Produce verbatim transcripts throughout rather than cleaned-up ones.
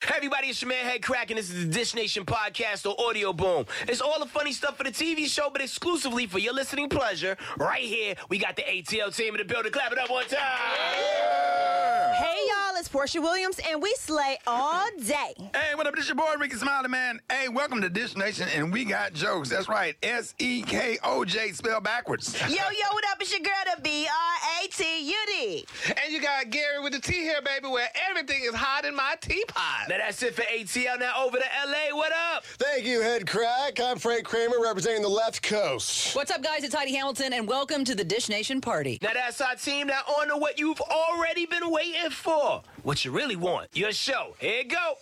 Hey everybody, it's your man Head Crack, and this is the Dish Nation podcast or Audio Boom. It's all the funny stuff for the T V show, but exclusively for your listening pleasure. Right here, we got the A T L team in the building. Clap it up one time. Yeah. Hey y'all, it's Portia Williams, and we slay all day. Hey, what up? This your boy Ricky Smiley, man. Hey, welcome to Dish Nation, and we got jokes. That's right, S E K O J spelled backwards. Yo, yo, what up? It's your girl, the B R A T U D. And you got Gary with the T here, baby, where everything is hot in my teapot. Now that's it for A T L. Now over to L A. What up? Thank you, Head Crack. I'm Frank Kramer, representing the left coast. What's up, guys? It's Heidi Hamilton, and welcome to the Dish Nation party. Now that's our team. Now on to what you've already been waiting for. What you really want. Your show. Here you go.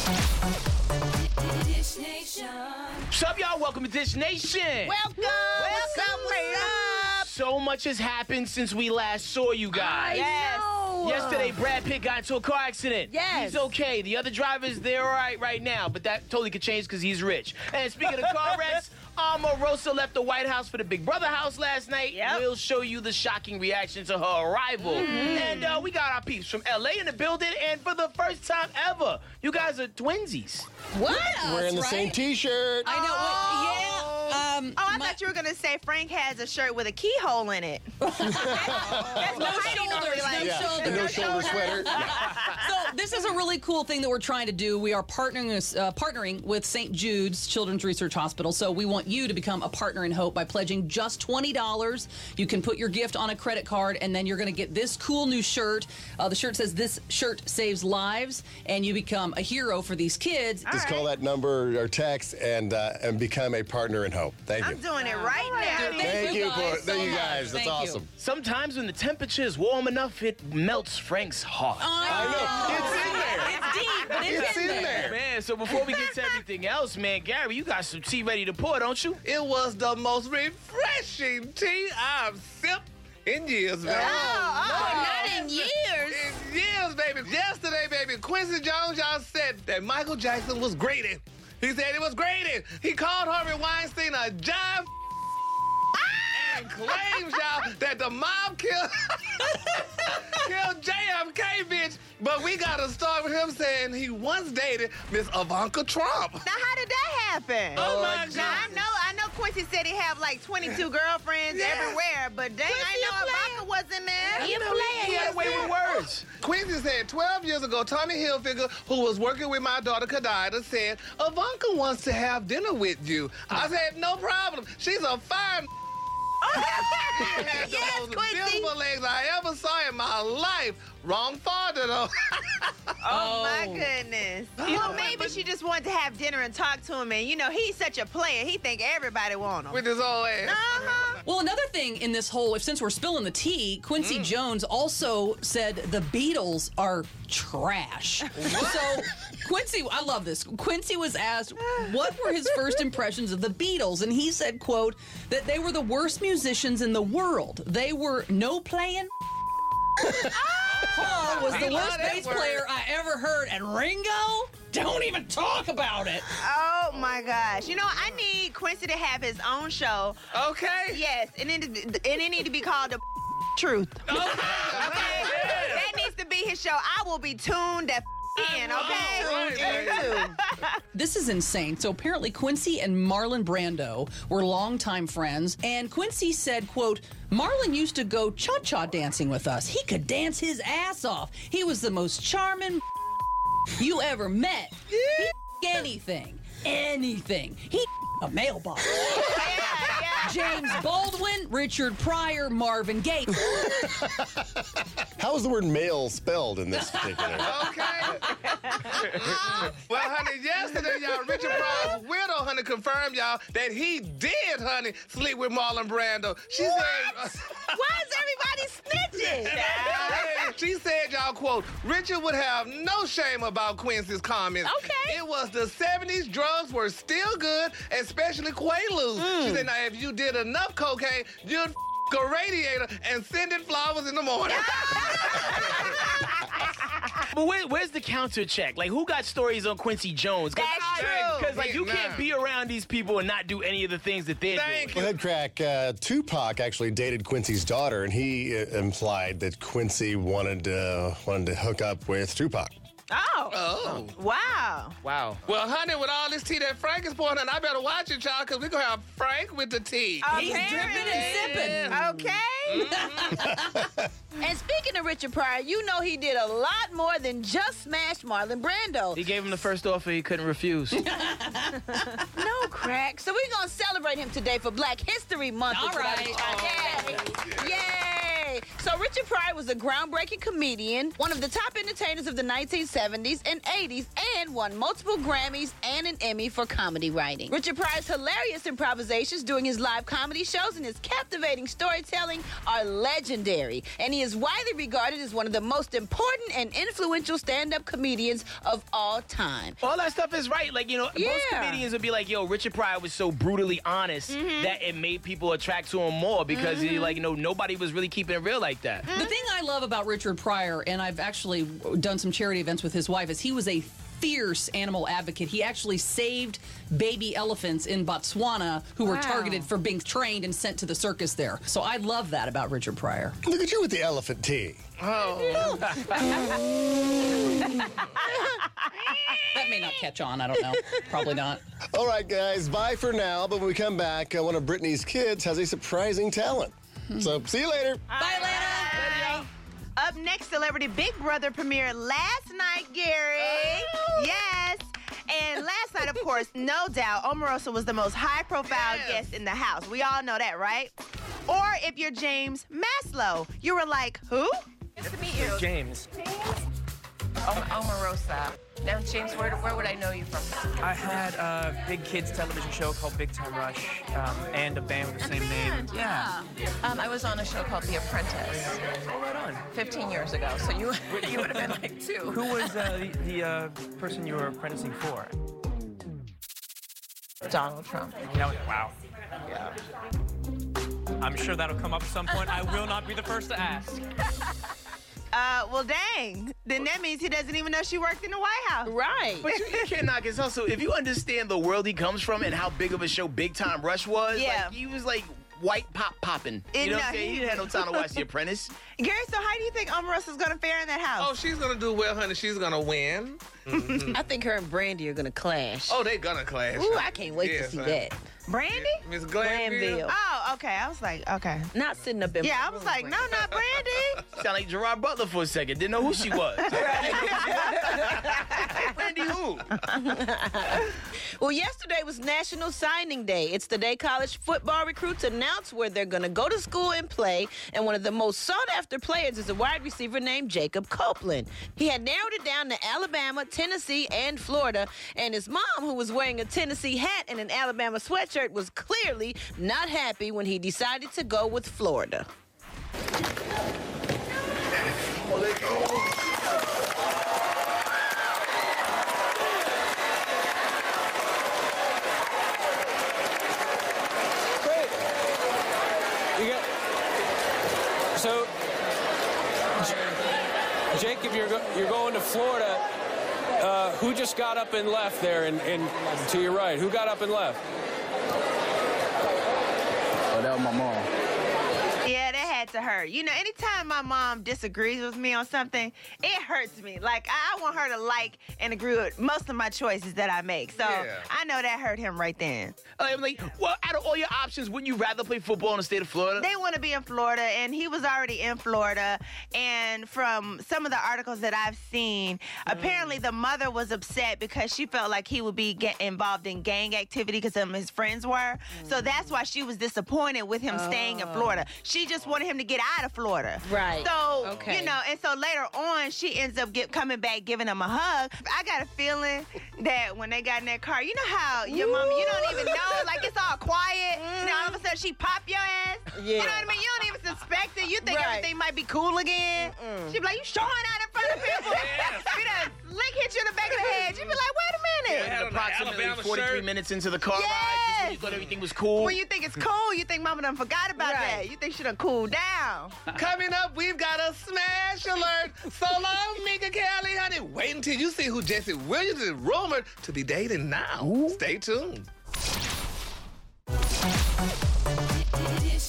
Dish Nation. What's up, y'all? Welcome to Dish Nation. Welcome. Welcome. What's up? So much has happened since we last saw you guys. Yes. Yesterday, Brad Pitt got into a car accident. Yes. He's okay. The other drivers, they're all right right now, but that totally could change because he's rich. And speaking of car wrecks, Omarosa left the White House for the Big Brother house last night. Yep. We'll show you the shocking reaction to her arrival. Mm-hmm. And uh, we got our peeps from L A in the building, and for the first time ever, you guys are twinsies. What? Wearing the right? same T-shirt. I know. Oh. What, yeah. Um, Oh, I my- thought you were going to say Frank has a shirt with a keyhole in it. That's no what Heidi normally shoulders, no likes. Yeah, shoulders. the no shoulder sweater. So this is a really cool thing that we're trying to do. We are partnering with, uh, partnering with Saint Jude's Children's Research Hospital. So we want you to become a partner in hope by pledging just twenty dollars. You can put your gift on a credit card, and then you're going to get this cool new shirt. Uh, the shirt says, "This shirt saves lives," and you become a hero for these kids. Just call that number or text and uh, and become a partner in hope. Thank you. I'm doing it right now. Dude, Thank you, guys for, thank so you much. guys. That's Thank you. awesome. Sometimes when the temperature is warm enough, it melts Frank's heart. I know. It's in there. It's deep, but it's, It's in there. Man, so before we get to everything else, man, Gary, you got some tea ready to pour, don't you? It was the most refreshing tea I've sipped in years, man. Oh, not in years. In years, baby. Yesterday, baby, Quincy Jones, y'all said that Michael Jackson was graded. He said it was graded. He called Harvey Weinstein a jive and claims, y'all, that the mob killed, killed J F K, bitch. But we got to start with him saying he once dated Miss Ivanka Trump. Now, how did that happen? Oh, my Now, I God. know, I know Quincy said he have like twenty-two girlfriends Yes. everywhere, but dang, I know Ivanka wasn't there. He had away with words. Quincy said twelve years ago, Tommy Hilfiger, who was working with my daughter Kadida, said, Ivanka wants to have dinner with you. I said, no problem. She's a fine had the Yes, most Quincy. beautiful legs I ever saw in my life. Wrong father, though. Oh, my goodness. Well, Oh, maybe but- she just wanted to have dinner and talk to him, and you know, he's such a player. He think everybody want him. With his old ass. Uh-huh. Well, another thing in this whole, if since we're spilling the tea, Quincy Mm. Jones also said the Beatles are trash. So Quincy, I love this. Quincy was asked what were his first impressions of the Beatles, and he said, quote, that they were the worst musicians in the world. They were no playing. Paul was the We love worst that bass word. player I ever heard, and Ringo, don't even talk about it. Oh, my gosh. You know, I need Quincy to have his own show. Okay. Yes, and it, and it need to be called The Truth. Okay. Okay? That needs to be his show. I will be tuned that in, okay? Right, right. This is insane. So apparently Quincy and Marlon Brando were longtime friends, and Quincy said, quote, Marlon used to go cha-cha dancing with us. He could dance his ass off. He was the most charming you ever met. He anything, anything. He a mailbox. Yeah, yeah. James Baldwin, Richard Pryor, Marvin Gaye. How is the word male spelled in this particular? Okay. Well, honey, yesterday, y'all, Richard Pryor's widow, honey, confirmed, y'all, that he did, honey, sleep with Marlon Brando. She What? said... Why is everybody snitching? She said, y'all, quote, Richard would have no shame about Quincy's comments. Okay. It was the seventies. Drugs were still good, especially Quaaludes. She said, now, if you did enough cocaine, you'd f- a radiator and send it flowers in the morning. But where, where's the counter check? Like, who got stories on Quincy Jones? That's true. Because, like, you Nah. can't be around these people and not do any of the things that they're Thank doing. Well, Head Crack, uh, Tupac actually dated Quincy's daughter, and he uh, implied that Quincy wanted uh, wanted to hook up with Tupac. Oh. Oh. Wow. Wow. Well, honey, with all this tea that Frank is pouring, I better watch it, y'all, because we're going to have Frank with the tea. He's dripping and sipping. Okay. And speaking of Richard Pryor, you know he did a lot more than just smash Marlon Brando. He gave him the first offer he couldn't refuse. No crack. So we're going to celebrate him today for Black History Month. All right. Yay. Yay. So Richard Pryor was a groundbreaking comedian, one of the top entertainers of the nineteen seventies and eighties, and won multiple Grammys and an Emmy for comedy writing. Richard Pryor's hilarious improvisations during his live comedy shows and his captivating storytelling are legendary, and he is widely regarded as one of the most important and influential stand-up comedians of all time. All that stuff is right. Like, you know, Yeah. most comedians would be like, yo, Richard Pryor was so brutally honest that it made people attract to him more because, he, like, you know, nobody was really keeping it real like that. The thing I love about Richard Pryor, and I've actually done some charity events with his wife, is he was a fierce animal advocate. He actually saved baby elephants in Botswana who were Wow. targeted for being trained and sent to the circus there. So I love that about Richard Pryor. Look at you with the elephant tea. That may not catch on. I don't know. Probably not. All right, guys, bye for now. But when we come back, uh, one of Britney's kids has a surprising talent. So see you later. Bye, Atlanta. Up next, Celebrity Big Brother premiered last night, Gary. Yes. And last night, of course, no doubt, Omarosa was the most high-profile Yes. guest in the house. We all know that, right? Or if you're James Maslow, you were like, who? Nice to meet you. James. Om- Omarosa. Now, James, where, where would I know you from? I had a big kids television show called Big Time Rush um, and a band with the same name. Yeah. Um, I was on a show called The Apprentice Oh, right on. fifteen years ago, so you you would have been like two. Who was uh, the, the uh, person you were apprenticing for? Donald Trump. That was, wow. Yeah. I'm sure that'll come up at some point. I will not be the first to ask. Uh, well, dang. Then that means he doesn't even know she worked in the White House. Right. But you, you can't knock his hustle. If you understand the world he comes from and how big of a show Big Time Rush was, Yeah. like, he was like white pop popping. You And, know what uh, I'm saying? He he- didn't have no time to watch The Apprentice. Gary, so how do you think Omarosa's going to fare in that house? Oh, she's going to do well, honey. She's going to win. I think her and Brandy are going to clash. Oh, they going to clash. Ooh, I can't wait to Yes, see honey. that. Brandy? Miss Glanville. Glanville. Oh, okay. I was like, okay. Not sitting up in Yeah, my I was room, like, no, Brandy. not Brandy. Sound like Gerard Butler for a second. Didn't know who she was. Brandy who? Well, yesterday was National Signing Day. It's the day college football recruits announce where they're going to go to school and play. And one of the most sought-after players is a wide receiver named Jacob Copeland. He had narrowed it down to Alabama, Tennessee, and Florida. And his mom, who was wearing a Tennessee hat and an Alabama sweatshirt, was clearly not happy when he decided to go with Florida. Great. You got. So, J- Jake, if you're go- you're going to Florida, uh, who just got up and left there, and, and to your right? Who got up and left? Oh, that was my mom. Yeah, that had to hurt. You know, anytime my mom disagrees with me on something, it hurts me. Like, I, I want her to like and agree with most of my choices that I make. So Yeah. I know that hurt him right then. I'm like, well, out of all your options, wouldn't you rather play football in the state of Florida? They want to be in Florida, and he was already in Florida. And from some of the articles that I've seen, apparently the mother was upset because she felt like he would be get involved in gang activity because some of his friends were. So that's why she was disappointed with him staying in Florida. She just wanted him to get out of Florida. Right. So, Okay. you know, and so later on, she ends up get, coming back, giving him a hug. I got a feeling that when they got in that car, you know how your mama, you don't even know, like it's all quiet. And then all of a sudden she pop your ass. You know what I mean? You don't even suspect it. You think Right. everything might be cool again. She be like, you showing out in front of people. She done lick hit you in the back of the head. She be like, wait a minute. Yeah. And approximately Alabama forty-three shirt. minutes into the car Yes. ride, just when you thought everything was cool. When you think it's cool, you think mama done forgot about Right. that. You think she done cooled down. Coming up, we've got a smash alert. So long, Mika Kelly, honey. Wait until you see who Jesse Williams is rumored to be dating now. Stay tuned.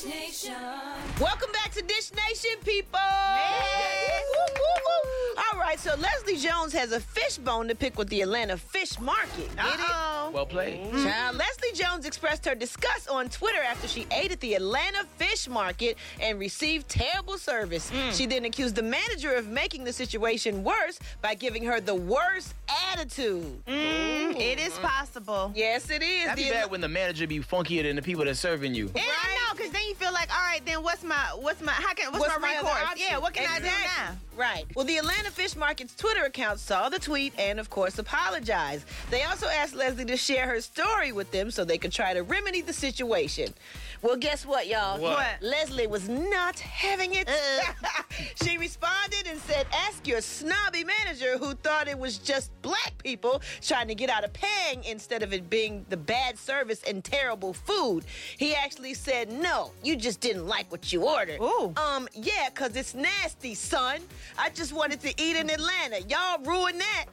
Welcome back to Dish Nation, people. Woo, woo, woo. All right, right, so Leslie Jones has a fish bone to pick with the Atlanta Fish Market. Get Uh-oh. Well played. it? Child, Leslie Jones expressed her disgust on Twitter after she ate at the Atlanta Fish Market and received terrible service. She then accused the manager of making the situation worse by giving her the worst attitude. Mm, it is possible. Yes, it is. That'd be The- bad when the manager be funkier than the people that's serving you. And I know, because then you feel like, all right, then what's my, what's my, how can, what's, What's my my other recourse? option? Yeah, what can I do Exactly. now? Right. Well, the Atlanta Fish Market's Twitter account saw the tweet and, of course, apologized. They also asked Leslie to share her story with them so they could try to remedy the situation. Well, guess what, y'all? What? What? Leslie was not having it. She responded and said, ask your snobby manager who thought it was just black people trying to get out of paying instead of it being the bad service and terrible food. He actually said, no, you just didn't like what you ordered. Ooh. Um, yeah, because it's nasty, son. I just wanted to eat in Atlanta. Y'all ruined that.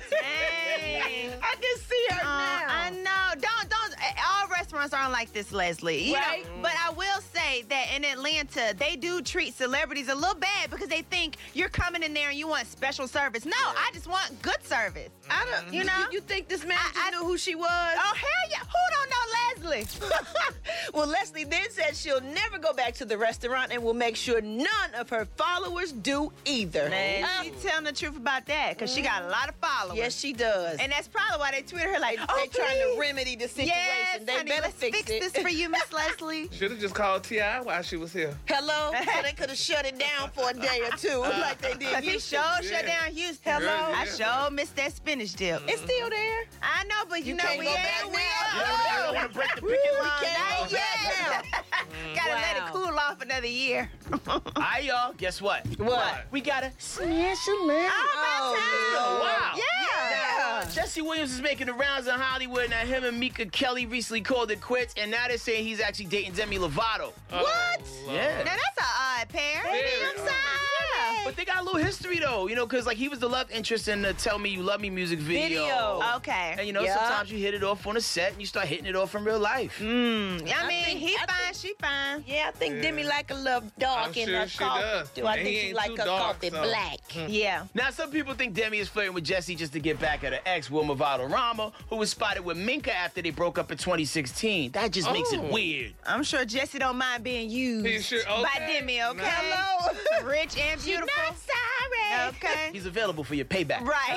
Dang. I can see her Uh, now. I know. Don't don't. All restaurants aren't like this, Leslie. You Right. know, but I will say that in Atlanta, they do treat celebrities a little bad because they think you're coming in there and you want special service. No, I just want good service. I don't, You know? You, you think this manager I- I- knew who she was? Oh hell yeah! Who don't know Leslie? Well, Leslie then said she'll never go back to the restaurant and will make sure none of her followers do either. Man, Uh, she telling the truth about that because she got a lot of followers. yes, she does. And that's probably why they tweeted her like, they oh, trying to please. remedy the situation. Yes, they honey, better let's fix, fix it. this for you, Miss Leslie. Should have just called T I while she was here. Hello? So they could have shut it down for a day or two, like they did. Cause he Houston. sure Yeah. shut down Houston. Hello? I Yeah. sure missed that spinach dip. It's still there. I know, but you, You know can't we go ain't. back We now. ain't. You don't want to break the picket We line. can't Not go back yet. now. Gotta let Wow. it cool off another year. All right, y'all. Guess what? What? We got a Smash a lemon. Oh, wow. Yeah. Jesse Williams is making the rounds in Hollywood. Now, him and Mika Kelly recently called it quits, and now they're saying he's actually dating Demi Lovato. What? Yeah. Now that's an odd pair. Very I'm odd. sorry. But they got a little history, though, you know, because, like, he was the love interest in the Tell Me You Love Me music video. Video. Okay. And, you know, Yeah. sometimes you hit it off on a set and you start hitting it off in real life. Mm, I, I mean, think- he I fine, think- she fine. Yeah, I think Yeah. Demi like a little dark I'm in sure her she coffee. does. Do I And think he she ain't like too her dark, coffee so- black? Yeah. Now, some people think Demi is flirting with Jesse just to get back at her ex, Wilma Valderrama, who was spotted with Minka after they broke up in twenty sixteen. That just makes it Oh. weird. I'm sure Jesse don't mind being used He sure- by okay. Demi, okay? Nice. Hello. Rich and She's beautiful. not sorry. Okay. He's available for your payback. Right.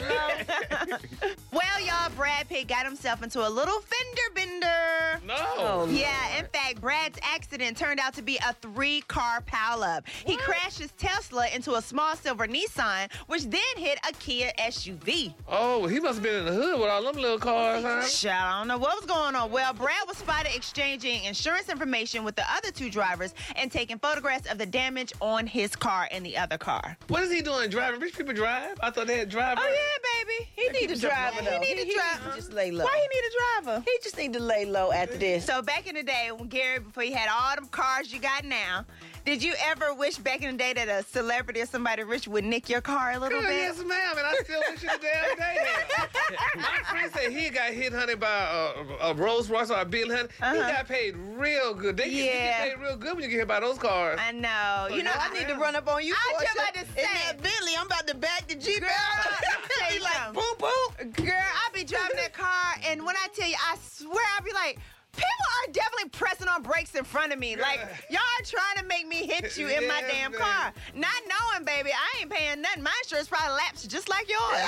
Well, y'all, Brad Pitt got himself into a little fender bender. No. Yeah, in fact, Brad's accident turned out to be a three-car pileup. He crashed his Tesla into a small silver Nissan, which then hit a Kia S U V. Oh, he must have been in the hood with all them little cars, huh? Shit, I don't know what was going on. Well, Brad was spotted exchanging insurance information with the other two drivers and taking photographs of the damage on his car and the other car. What is he doing? Driving? Rich people drive? I thought they had drivers. Oh, yeah, baby. He need a driver, though. He need a He driver. need to just lay low. Why he need a driver? He just need to lay low after this. So back in the day, when Gary, before you had all them cars you got now, did you ever wish back in the day that a celebrity or somebody rich would nick your car a little Girl, bit? yes, ma'am, and I still wish it the damn day. My friend said he got hit, honey, by a, a Rolls Royce or a Bill, honey. He Uh-huh. got paid real good. They get, you Yeah. get paid real good when you get hit by those cars. I know. You know, I need to run up on you. I Portia. just about to In say. that Bentley, I'm about to back the Jeep Girl, out. let me tell Be you like, something. boom, boom. Girl, I be driving that car, and when I tell you, I swear, I be like, people are definitely pressing on brakes in front of me. Like, y'all are trying to make me hit you in my Yes, damn baby. car. Not knowing, baby, I ain't paying nothing. My insurance probably lapsed just like yours.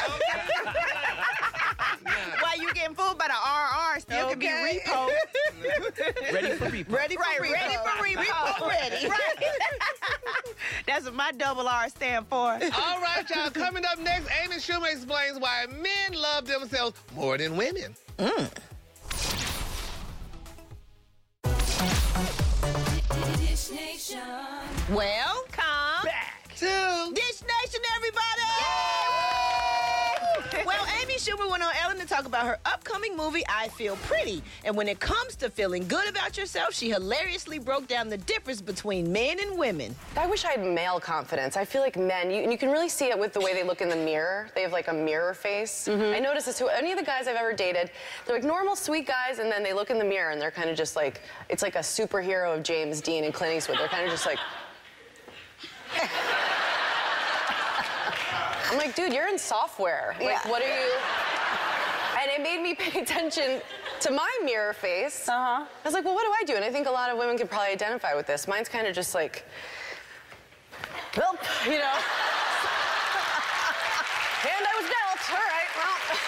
While you getting fooled by the R R, still can be Okay. repo. Ready for repo. Ready for Right, repo. ready for repo. Repo ready. Right. That's what my double R stand for. All right, y'all. Coming up next, Amy Schumer explains why men love themselves more than women. Dish Nation. Welcome Back. to Dish Nation, everybody! Well, Amy Schumer went on Ellen to talk about her upcoming movie, I Feel Pretty. And when it comes to feeling good about yourself, she hilariously broke down the difference between men and women. I wish I had male confidence. I feel like men, you, and you can really see it with the way they look in the mirror. They have like a mirror face. I notice this to any of the guys I've ever dated. They're like normal, sweet guys, and then they look in the mirror and they're kind of just like, it's like a superhero of James Dean and Clint Eastwood. They're kind of just like, I'm like, dude, you're in software. Like, Yeah. what are you? And it made me pay attention to my mirror face. Uh-huh. I was like, well, what do I do? And I think a lot of women could probably identify with this. Mine's kind of just like, well, you know. And I was dealt. All right, well.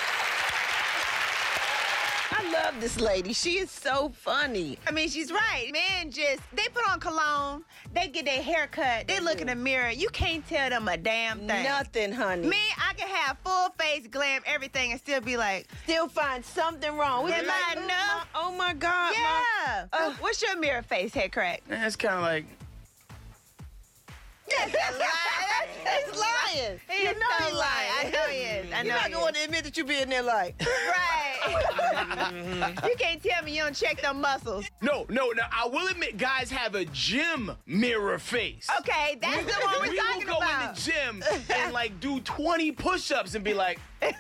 I love this lady. She is so funny. I mean, she's right. Men just, they put on cologne, they get their hair cut, they look in the mirror. You can't tell them a damn thing. Nothing, honey. Me, I can have full face, glam, everything, and still be like, Still find something wrong. We Am be like, I oh, enough? my, oh my God. yeah. my- Uh, what's your mirror face, head crack? That's kind of like. That's a lie. He's lying. He you is know so he's lying. I know he is. I know You're not he going is. to admit that you be in there like. Right. You can't tell me you don't check them muscles. No, no, no. I will admit, guys have a gym mirror face. Okay, that's the one we're we talking will go about. in the gym and like do twenty push-ups and be like,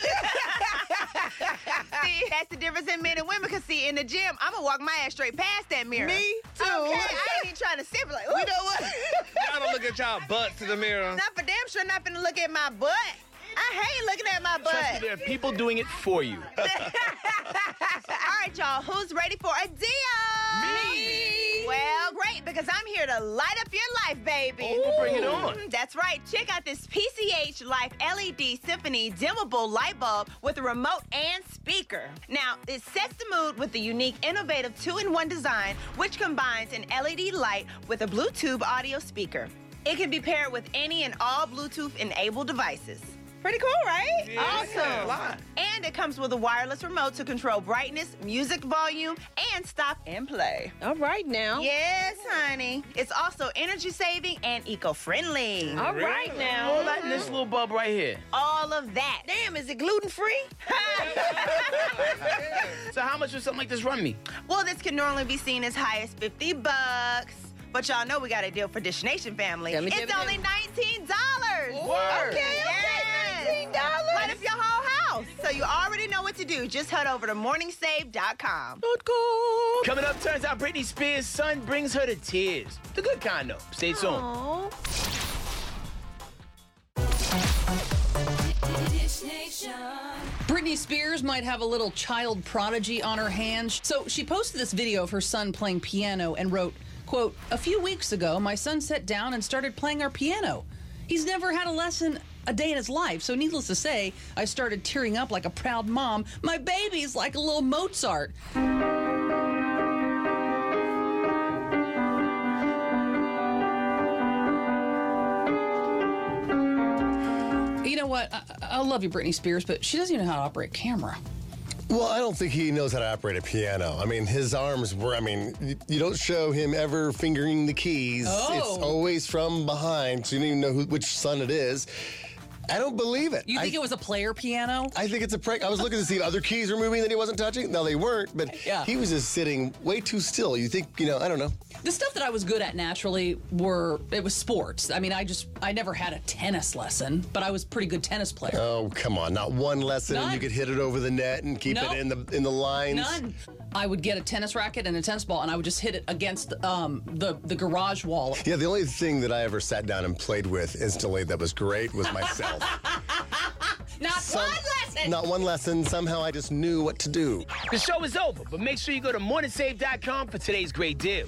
See, that's the difference in men and women. Because see, in the gym, I'm gonna walk my ass straight past that mirror. Me too. Okay, I ain't even trying to sip like. You know what? Y'all don't look at y'all butts in the mirror. Not for damn sure. Not finna look at my butt. I hate looking at my butt. trust me, there are people doing it for you. All right, y'all. Who's ready for a deal? Me. Well, great, because I'm here to light up your life, baby. Ooh, bring it on. Mm, That's right. Check out this P C H Life L E D Symphony dimmable light bulb with a remote and speaker. Now, it sets the mood with the unique, innovative two-in-one design, which combines an L E D light with a Bluetooth audio speaker. It can be paired with any and all Bluetooth-enabled devices. Pretty cool, right? Yeah, Awesome. a lot. And it comes with a wireless remote to control brightness, music volume, and stop and play. All right now. Yes, honey. It's also energy saving and eco-friendly. All right now. All that in this little bulb right here. All of that. Damn, is it gluten free? So how much would something like this run me? Well, this can normally be seen as high as fifty bucks. But y'all know we got a deal for Dish Nation family. Tell me, It's tell me, only nineteen dollars. Word. Okay, Yes. nineteen dollars. Light up your whole house. So you already know what to do. Just head over to morning save dot com. Coming up, turns out Britney Spears' son brings her to tears. The good kind, though. Stay tuned. Aw. Dish Nation. Britney Spears might have a little child prodigy on her hands. So she posted this video of her son playing piano and wrote, quote, "A few weeks ago, my son sat down and started playing our piano. He's never had a lesson a day in his life, so needless to say, I started tearing up like a proud mom. My baby's like a little Mozart." You know what? I, I love you, Britney Spears, but she doesn't even know how to operate a camera. Well, I don't think he knows how to operate a piano. I mean, his arms were, I mean, you, you don't show him ever fingering the keys. Oh. It's always from behind, so you don't even know who, which son it is. I don't believe it. You think I, it was a player piano? I think it's a prank. I was looking to see if other keys were moving that he wasn't touching. No, they weren't, but Yeah. he was just sitting way too still. You think, you know, I don't know. The stuff that I was good at naturally were, it was sports. I mean, I just, I never had a tennis lesson, but I was a pretty good tennis player. Oh, come on. Not one lesson and None. you could hit it over the net and keep Nope. it in the in the lines. None. I would get a tennis racket and a tennis ball, and I would just hit it against um, the, the garage wall. Yeah, the only thing that I ever sat down and played with instantly that was great was myself. Not Some- one lesson! Not one lesson. Somehow I just knew what to do. The show is over, but make sure you go to morning save dot com for today's great deal.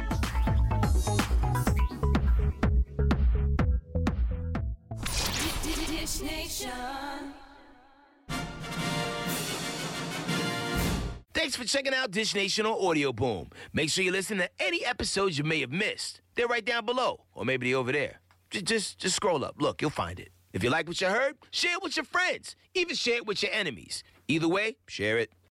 Dish Nation. Thanks for checking out Dish Nation on Audio Boom. Make sure you listen to any episodes you may have missed. They're right down below, or maybe they're over there. Just, just, just scroll up. Look, you'll find it. If you like what you heard, share it with your friends. Even share it with your enemies. Either way, share it.